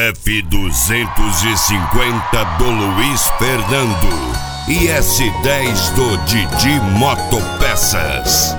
F250 do Luiz Fernando e S10 do Didi Motopeças.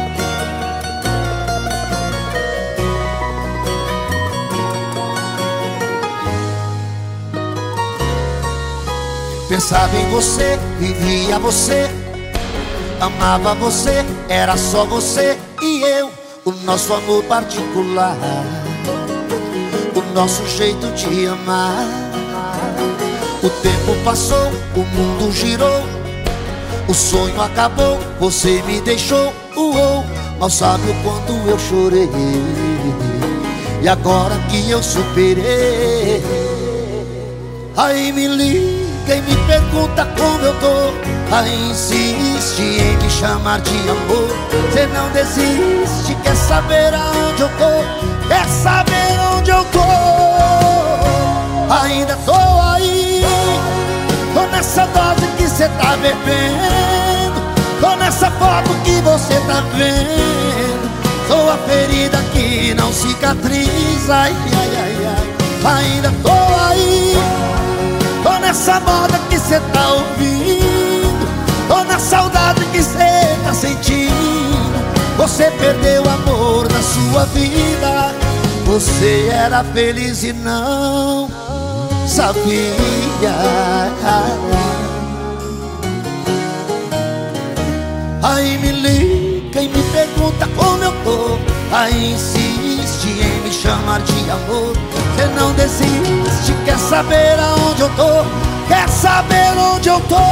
Pensava em você, vivia você, amava você, era só você e eu. O nosso amor particular, o nosso jeito de amar. O tempo passou, o mundo girou, o sonho acabou, você me deixou. Mal sabe o quanto eu chorei, e agora que eu superei, aí me liga e me pergunta como eu tô, aí insiste em me chamar de amor. Cê não desiste, quer saber aonde eu tô, quer saber onde eu tô. Ainda tô aí, tô nessa dose que cê tá bebendo, tô nessa foto que você tá vendo. Sou a ferida que não cicatriza, ai, ai, ai, ai. Ainda tô aí, tô nessa moda que cê tá ouvindo, tô na saudade que cê tá sentindo. Você perdeu o amor da sua vida, você era feliz e não sabia. Aí me liga e me pergunta como eu tô, aí insiste em me chamar de amor. Cê não desiste, quer saber aonde eu tô, quer saber onde eu tô.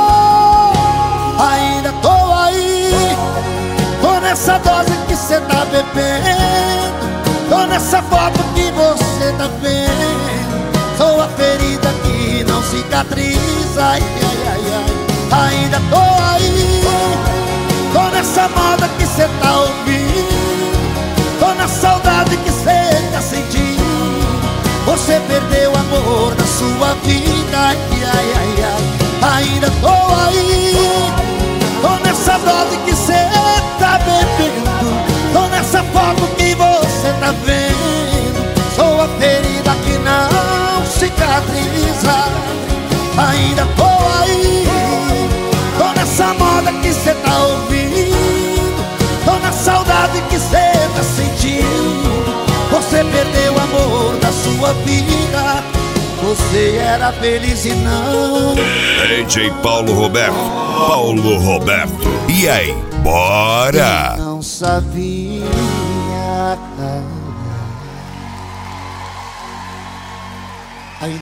Ainda tô aí, tô nessa dose que cê tá bebendo, tô nessa foto que você tá vendo. Sou a ferida que não cicatriza, ai, ai, ai, ai. Ainda tô aí, tô nessa moda que cê tá ouvindo, tô na saudade que cê tá sentindo. Você perdeu o amor da sua vida, ai, ai, ai, ai. Ainda tô aí, tô nessa dose que cê tá bebendo, tô nessa foto que você tá vendo. Sou a ferida que não cicatriza. Ainda tô aí, tô nessa moda que cê tá ouvindo, tô na saudade que cê tá sentindo. Você perdeu o amor da sua vida, você era feliz e não. DJ Paulo Roberto, e aí, bora? Não sabia.